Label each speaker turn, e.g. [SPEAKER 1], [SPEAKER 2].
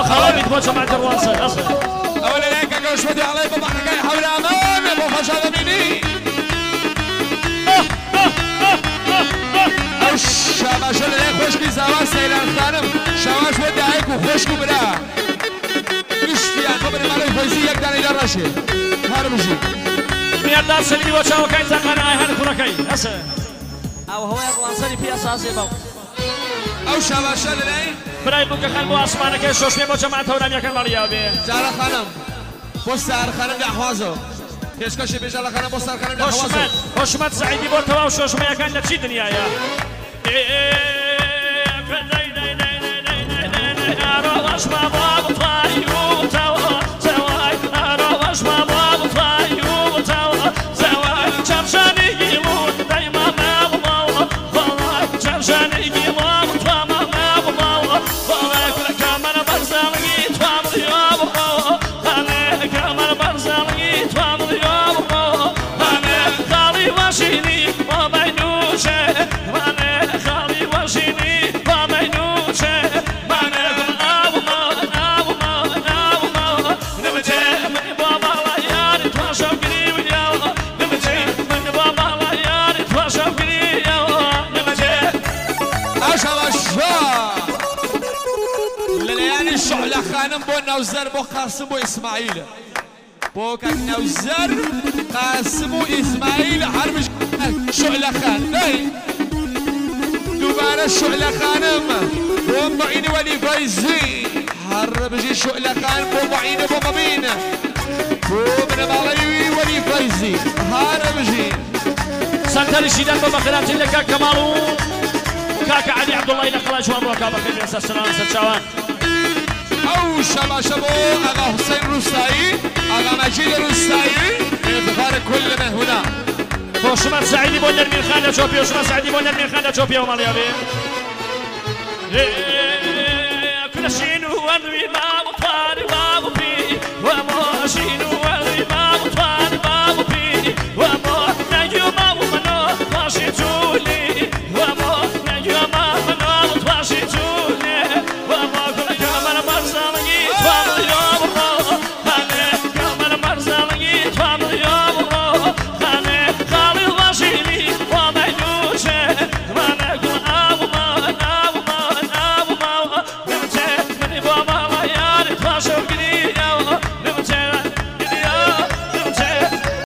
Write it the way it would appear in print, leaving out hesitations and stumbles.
[SPEAKER 1] خرابيت بوجه مع درواسه اصلا
[SPEAKER 2] اولا ليك قوش ودي علي بضحك حول امامي ابو فشل مني شاباش اللي خوشكي زواج سيلان خانم شاباش ودي عليك وخوشكو برا مش فيها قبل ما لو فوزي يقدر يدرشي هرمجي
[SPEAKER 1] ميردار سلمي وجهه كاين تقنا هان كركاي هسه
[SPEAKER 3] او هو الوانسري في اساسي باو
[SPEAKER 2] او شاباش اللي
[SPEAKER 1] براي بوك خان بو اسمانه که شوش می بوجه مع تورم يكن ماليا بي
[SPEAKER 2] جالا خانم بوستار خانم دحوازو كشكش بيجالا خانم بوستار خانم دحوازو
[SPEAKER 1] هوشمت سعيدي بو توا شوش ما يكن لشي دنيا يا روش ما بابو طايو توا زواي روش ما بابو طايو توا زواي جمشاني يموت دايما ما بابو والله جمشاني يموت توا ما بابو والله كمان برزالي توا يابو انا كمان برزالي توا يابو انا خالي واشيني ما بينوشه انا خالي واشيني ما بينوشه
[SPEAKER 2] شعلة خانم بو نوزر بو قاسم بو اسماعيل بو كاك نوزر قاسم بو اسماعيل حرمش شعلة خان نهي دوباره شعلة خانم بو معين ولي فايزي حرمش شعلة خان بو معين بو مبين بو من مالي ولي فايزي حرمجي
[SPEAKER 1] سنتري شيدان بابا خلات لك كمالو كاك علي عبد الله نقلا شوان بوكا بخير يا سلام سلام
[SPEAKER 2] او شبا شبو اغا حسين روستاي اغا مجيد روستاي افتخار كل من هنا
[SPEAKER 1] وشمال سعيدي بو نرمين خان جوبيا وشمال سعيدي بو نرمين خان جوبيا وماليا بي كل شيء هو الربا